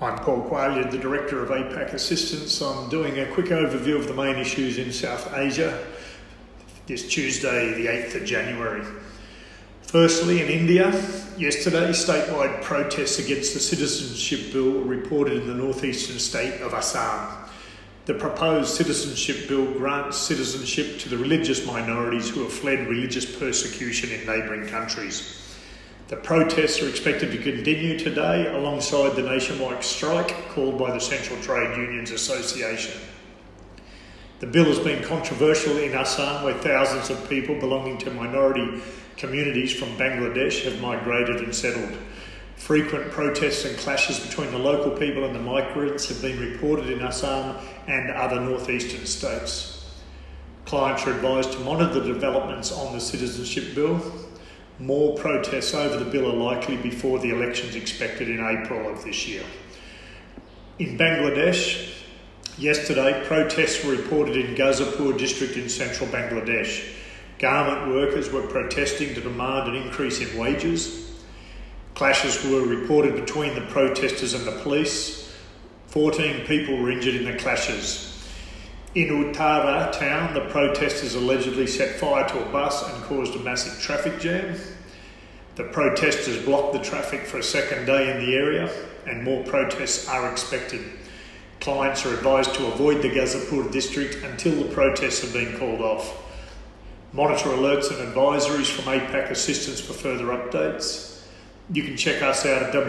I'm Paul Qualia, the Director of APAC Assistance. I'm doing a quick overview of the main issues in South Asia this Tuesday, the 8th of January. Firstly, in India, yesterday, statewide protests against the Citizenship Bill were reported in the northeastern state of Assam. The proposed Citizenship Bill grants citizenship to the religious minorities who have fled religious persecution in neighbouring countries. The protests are expected to continue today alongside the nationwide strike called by the Central Trade Unions Association. The bill has been controversial in Assam, where thousands of people belonging to minority communities from Bangladesh have migrated and settled. Frequent protests and clashes between the local people and the migrants have been reported in Assam and other northeastern states. Clients are advised to monitor the developments on the Citizenship Bill. More protests over the bill are likely before the elections expected in April of this year. In Bangladesh, yesterday protests were reported in Ghazipur district in central Bangladesh. Garment workers were protesting to demand an increase in wages. Clashes were reported between the protesters and the police. 14 people were injured in the clashes. In Uttara town, the protesters allegedly set fire to a bus and caused a massive traffic jam. The protesters blocked the traffic for a second day in the area, and more protests are expected. Clients are advised to avoid the Ghazipur district until the protests have been called off. Monitor alerts and advisories from APAC Assistance for further updates. You can check us out at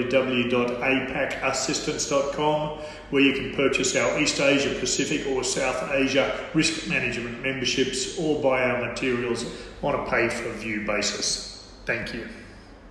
www.apacassistance.com, where you can purchase our East Asia Pacific or South Asia risk management memberships or buy our materials on a pay-per-view basis. Thank you.